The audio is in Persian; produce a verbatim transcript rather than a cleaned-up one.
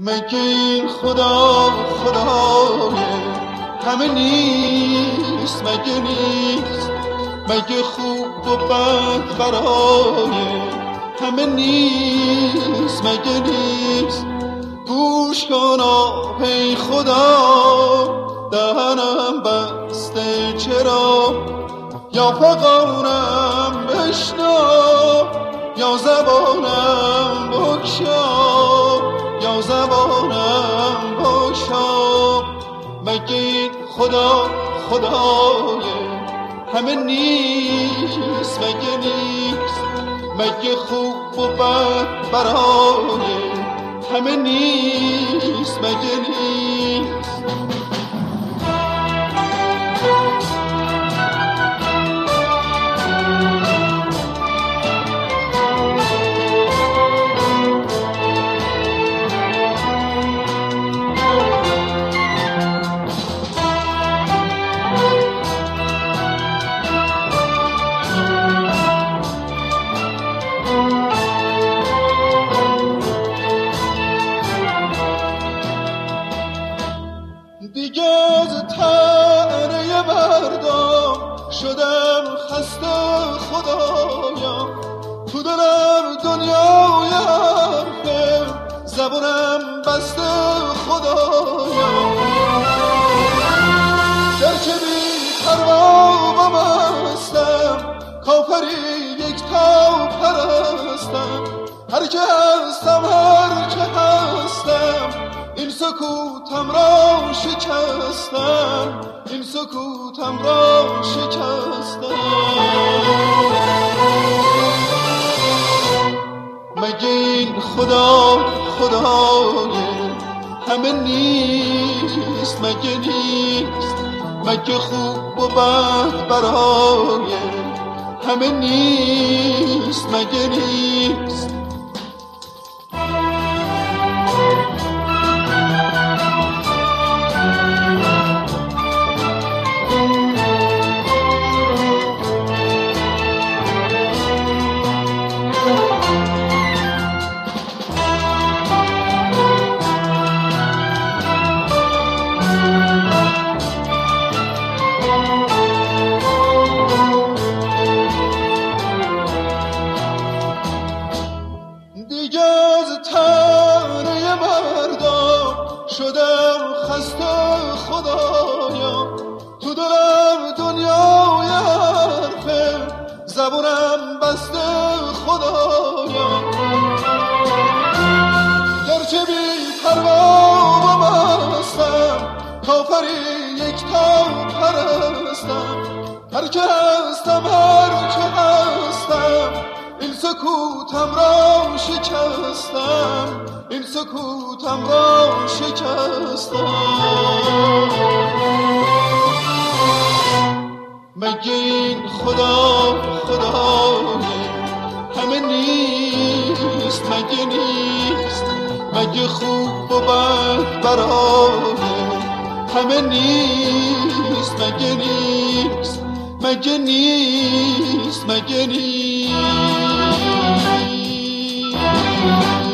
مگه این خدا خدای همه نیست؟ مگه نیست؟ مگه خوب و بد برای همه نیست؟ مگه نیست؟ گوش کن ای خدا دهنم بسته چرا؟ یا فغانم بشنو یا زبانم بگشا، یا زبانم بگشا. مگه این خدا خدای همه نیست؟ مگه نیست؟ مگه خوب و بد برای همه نیست؟ مگه نیست؟ دیگه از طعنه مردم شدم خسته خدایا، تو دلم دنیای حرفه زبونم بسته خدایا. گرچه بی پروا و مستم کافری یک تا پرستم، هر که هستم هر که هستم این سکوتم را شکستم، این سکوتم را شکستم. مگه این خدا خدای همه نیست؟ مگه نیست؟ مگه خوب و بد برای همه نیست؟ مگه نیست؟ دیگه از طعنه مردم شدم خسته خدایا، تو دلم دنیای حرفه زبونم بسته خدایا. گرچه بی پروا و مستم کافری یک تا پرستم، هر که هستم هر که هستم این سکوتم را شکستم، این سکوتم را شکستم. مگه این خدا خدای همه نیست؟ مگه نیست؟ مگه خوب و بد برای همه نیست؟ مگه نیست؟ مگه نیست؟ مگه نیست؟